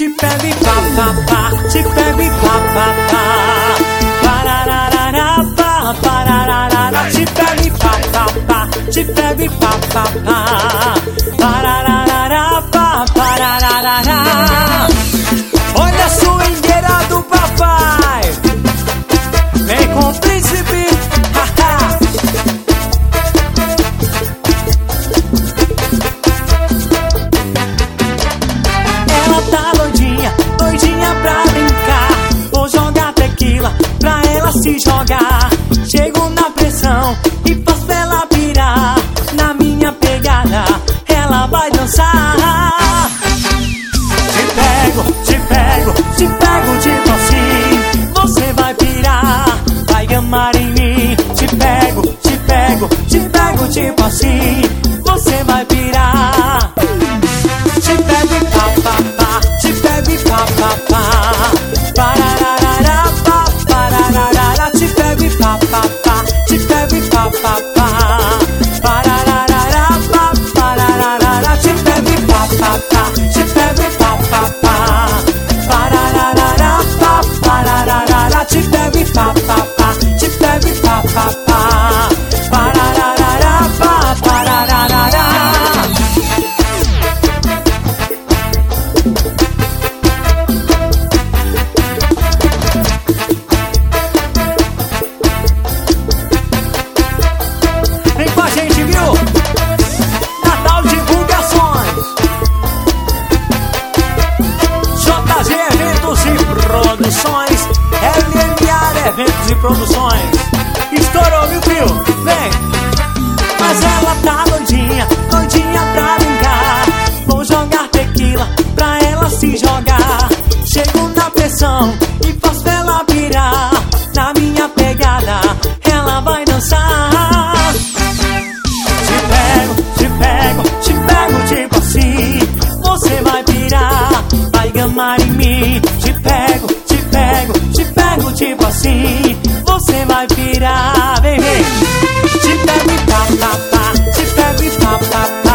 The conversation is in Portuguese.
te pego e pá, pá, pá, te pego e pá, pá, pá. Parararara, pá, parararara, te pego e pá, pá, pá, te pego e pá, pá, pá. Parararara, pá, parararara. Olha a swingueira do papai, vem com o príncipe, haha. Ela tá doidinha, doidinha pra brincar. Vou jogar tequila pra ela se jogar. Chego na pressão e faço ela pirar. Na minha pegada ela vai dançar. Te pego, te pego, te pego tipo assim. Você vai pirar, vai gamar em mim. Te pego, te pego, te pego tipo assim. Você vai pirar. Te pego e pá, pá, pá, te pego e pá, pá, pá. Parararara, pá, parararara, te pego e pá, pá, pá, te pego e pá, pá, pá. Parararara, pá, parararara, te pego e pá, pá, pá, te pego e pá, pá, pá. Parararara, pá, parararara, te pego e pá, pá, pá, te pego e pá, pá, pá. Parararara, pá, parararara. Vem com a gente, viu? Natal Divulgações, JG Eventos e Produções, LMA Eventos e Produções. Estourou, viu, fio? Vem! Mas ela tá doidinha, doidinha pra brincar. Vou jogar tequila pra ela se jogar. Chego na pressão e faço ela virar. Na minha pegada ela vai dançar. Te pego tipo assim. Você vai pirar, vai gamar em mim. Te pego tipo assim. Você vai pirar, vem, vem. Te pego e pá, pá, pá, te pego e pá, pá, pá.